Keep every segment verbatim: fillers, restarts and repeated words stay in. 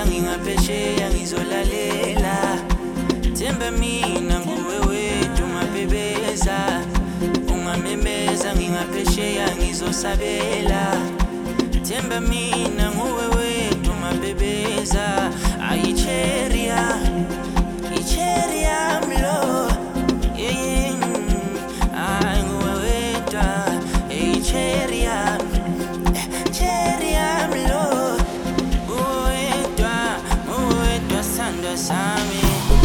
Ungamemeza ngingaphesheya ngizolalela. Themba mina nguwe wethu mabebeza. Ungamemeza ngingaphesheya ngizosabela. Themba mina nguwe wethu mabebeza. Ayicheria, icheria mlo. Yeah, ay nguwe wethu, icheria, cheria mlo. Nguwe wethu, nguwe wethu sandwa sami.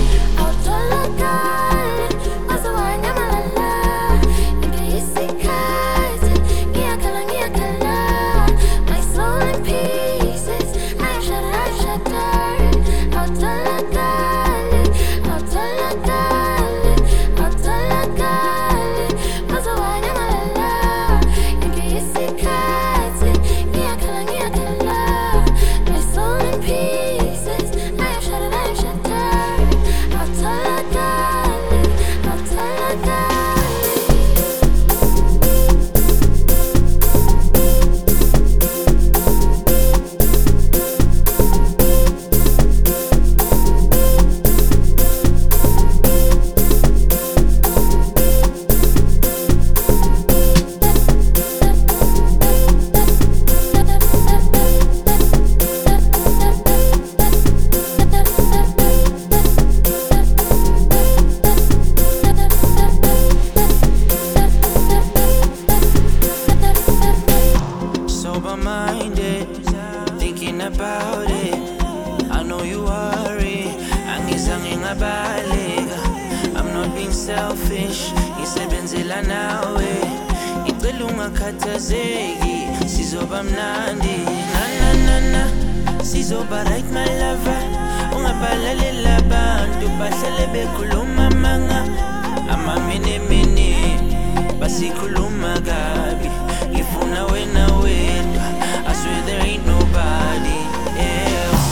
Sober-minded, thinking about it. I know you worry, angizange ngabaleka. I'm not being selfish, ngisebenzela nawe. Ngicela ungakhathazeki, sizoba mnandi. Na na na na, sizoba right my lover. Ungabalalela abantu bahlale bekhuluma manga. Amamene mene, basikhuluma kabi. Ngifuna wena wedwa, I swear there ain't nobody else.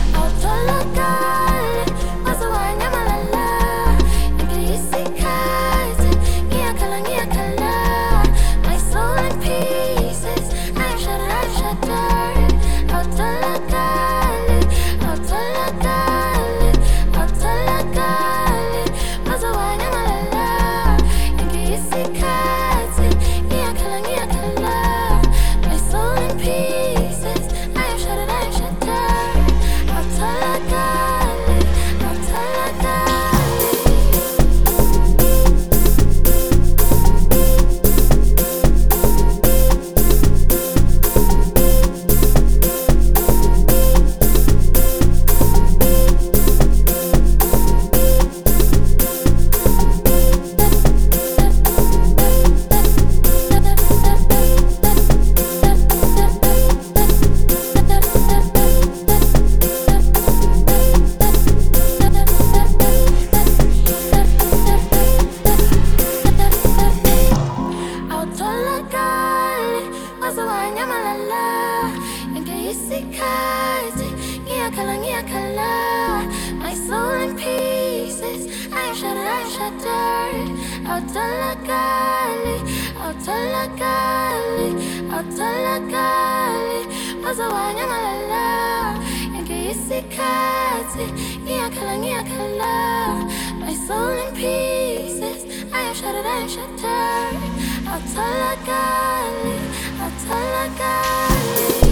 My soul in pieces, I'm shattered, I'm shattered. Autolagali, autolagali, autolagali. Mazawanya malala, yangeyisikhathi, ngiyakhala, ngiyakhala. My soul in pieces, I'm shattered, I'm shattered. Autolagali, autolagali.